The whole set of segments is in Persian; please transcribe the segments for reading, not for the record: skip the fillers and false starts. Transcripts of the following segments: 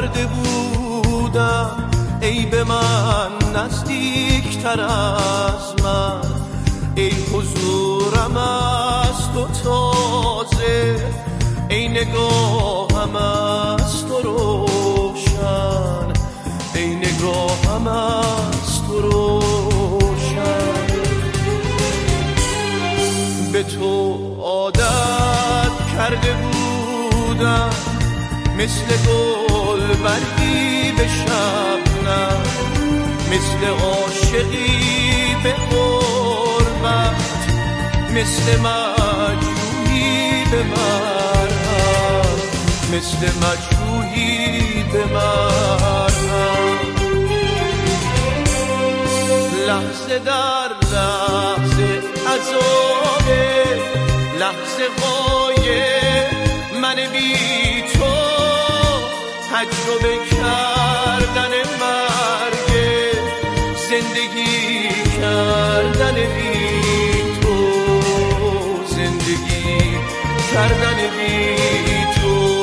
کرده بودم ای به من نزدیکتر از من، ای حضورم از تو تازه، ای نگاهم از تو روشن، ای نگاهم از تو روشن. به تو عادت کرده بودم مثل گل برگی به شبنم، مثل عاشقی به غربت، مثل مجروحی به مرهم، مثل مجروحی به مرهم. لحظه در لحظه عذابه، لحظه قایه من بی تو، تجربه کردن مرگ، زندگی کردن بی تو، زندگی کردن بی تو.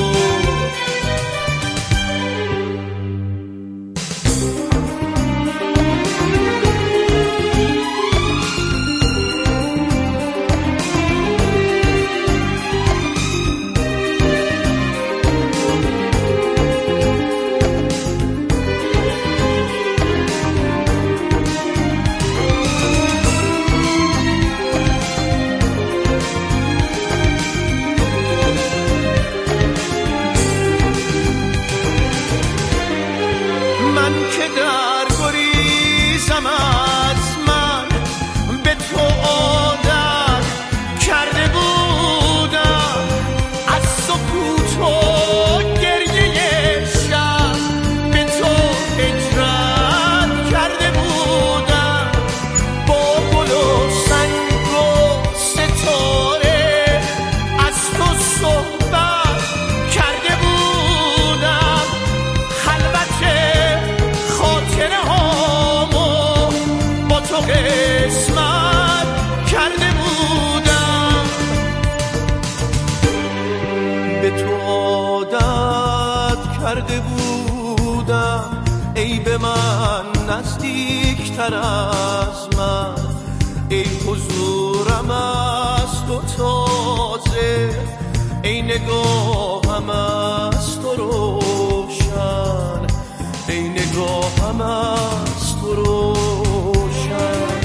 کرده بودم ای به من نزدیکتر از من، ای حضورم از تو تازه، ای نگاهم از تو روشن، ای نگاهم از تو روشن.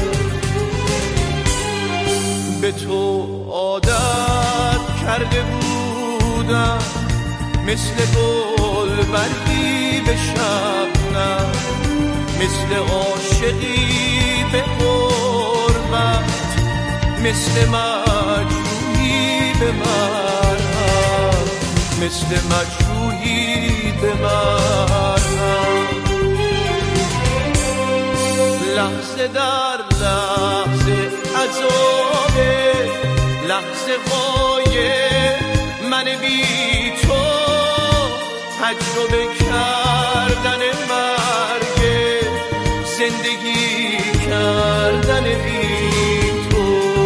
به تو عادت کرده بودم مثل گل برگی به شبنم، مثل عاشقی به غربت، مثل مجروحی به مرهم، مثل مجروحی به مرهم. لحظه در لحظه عذابه، لحظه قایه من بی تو، تجربه کردن مرگ، زندگی کردن بی تو،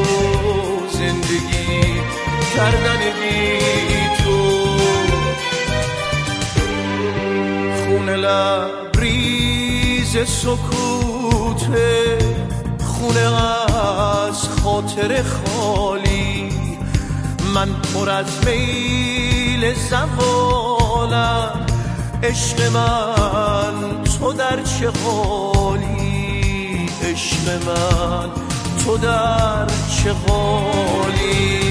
زندگی کردن بی تو. خون لبریز سکوته، خونه از خاطر خالی، من پر از میل زوالم، عشق من تو در چه حالی، عشق من تو در چه حالی.